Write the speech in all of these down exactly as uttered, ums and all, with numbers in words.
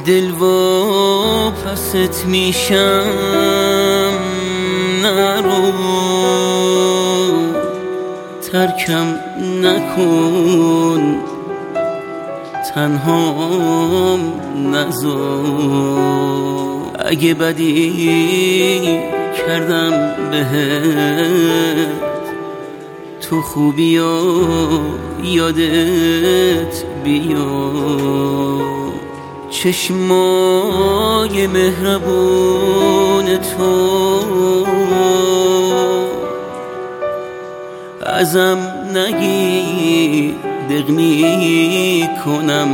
دل و پست میشم نرو، ترکم نکن، تنهام نذار. اگه بدی کردم بهت، تو خوبی و یادت بیاد. چشمای مهربون تو ازم نگیر، دق می کنم.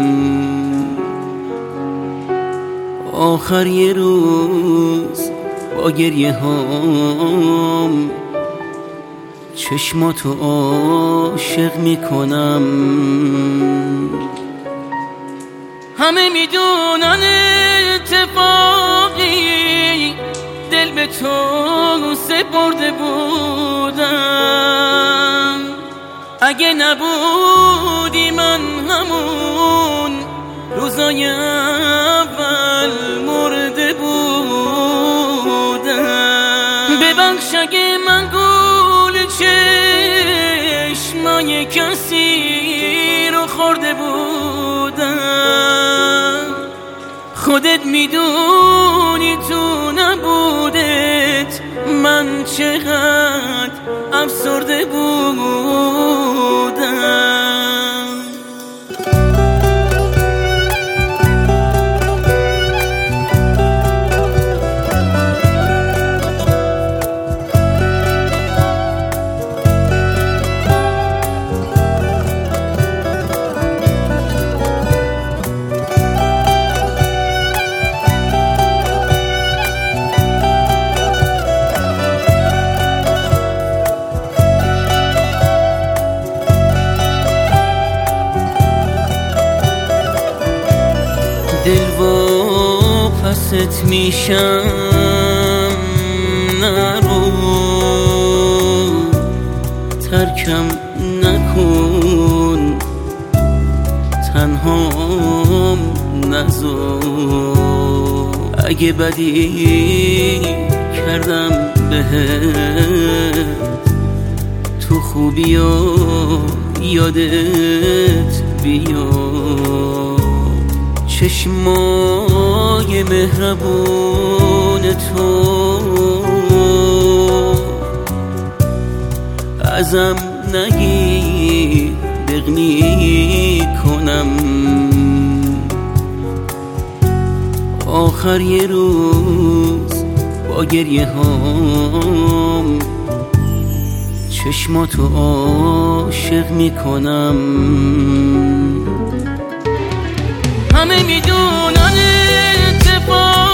آخر یه روز با گریه هام چشماتو عاشق می کنم. همه میدونن اتفاقی دل به تو سپرده بودم. اگه نبودی من همون روزای اول مرده بودم. ببخش اگه من گول چشمای کسی رو خورده بودم. خودت میدونی تو نبودت من چقدر افسرده بودم. دل و پست میشم نرو، ترکم نکن، تنهام نذار. اگه بدی کردم بهت، تو خوبی و یادت بیاد. چشمای مهربون تو ازم نگیر، دق می کنم. آخر یه روز با گریه هام چشماتو عاشق می کنم. همه میدونن اتفاق